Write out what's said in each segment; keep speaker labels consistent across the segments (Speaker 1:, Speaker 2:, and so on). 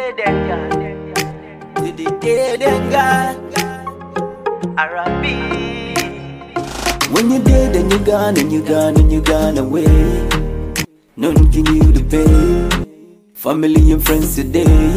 Speaker 1: dead and gone. To the dead and gone. R.I.P.
Speaker 2: When you're dead and you're gone and you're gone and you're gone away, none can you to pay. Family and friends today.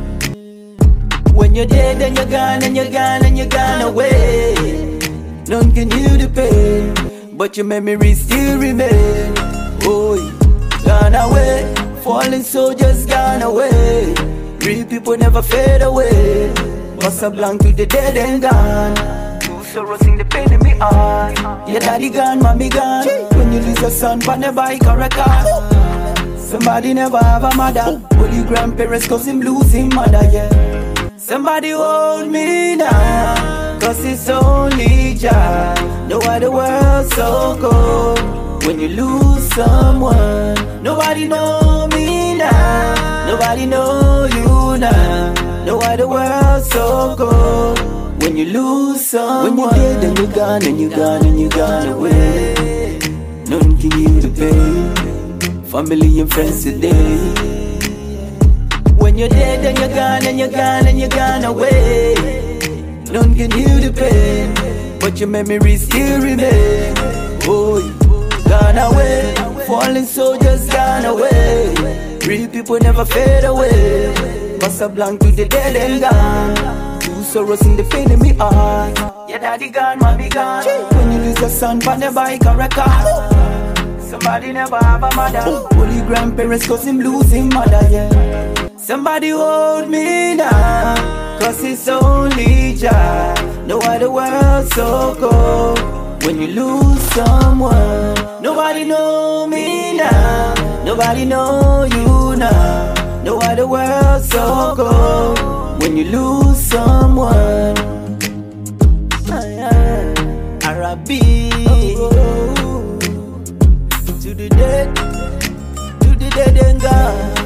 Speaker 2: When you're dead and you're gone and you're gone and you're gone away, none can you to pay. But your memories still remain. Oh, gone away. Fallen soldiers gone away. Real people never fade away. Must have belong to the dead and gone. Two sorrows in the pain in me heart. Your daddy gone, mommy gone. When you lose a son, on a bike or a car. Somebody never have a mother. Only grandparents cause him lose him mother, yeah. Somebody hold me now, cause it's only Jah. No other world so cold. When you lose someone, nobody know me now. Nobody know you now. No other world so cold. When you lose someone, when you're dead and you're gone and you're gone and you're gone away, none can you to pay. Family and friends today. When you're dead and you're gone and you're gone and you're gone away, none can heal the pain, but your memories still remain. Oh, gone away. Fallen soldiers gone away. Real people never fade away. Must have belong to the dead and gone. Two sorrows in the pain in me heart. Your daddy gone, mommy gone. When you lose a son on a bike or a car. Somebody never have a mother. Only grandparents cause him lose him mother, yeah. Somebody hold me now, cause it's only Jah. No other world so cold. When you lose someone, nobody know me now. Nobody know you now. No other world so cold. When you lose someone. R.I.P. To the dead and gone.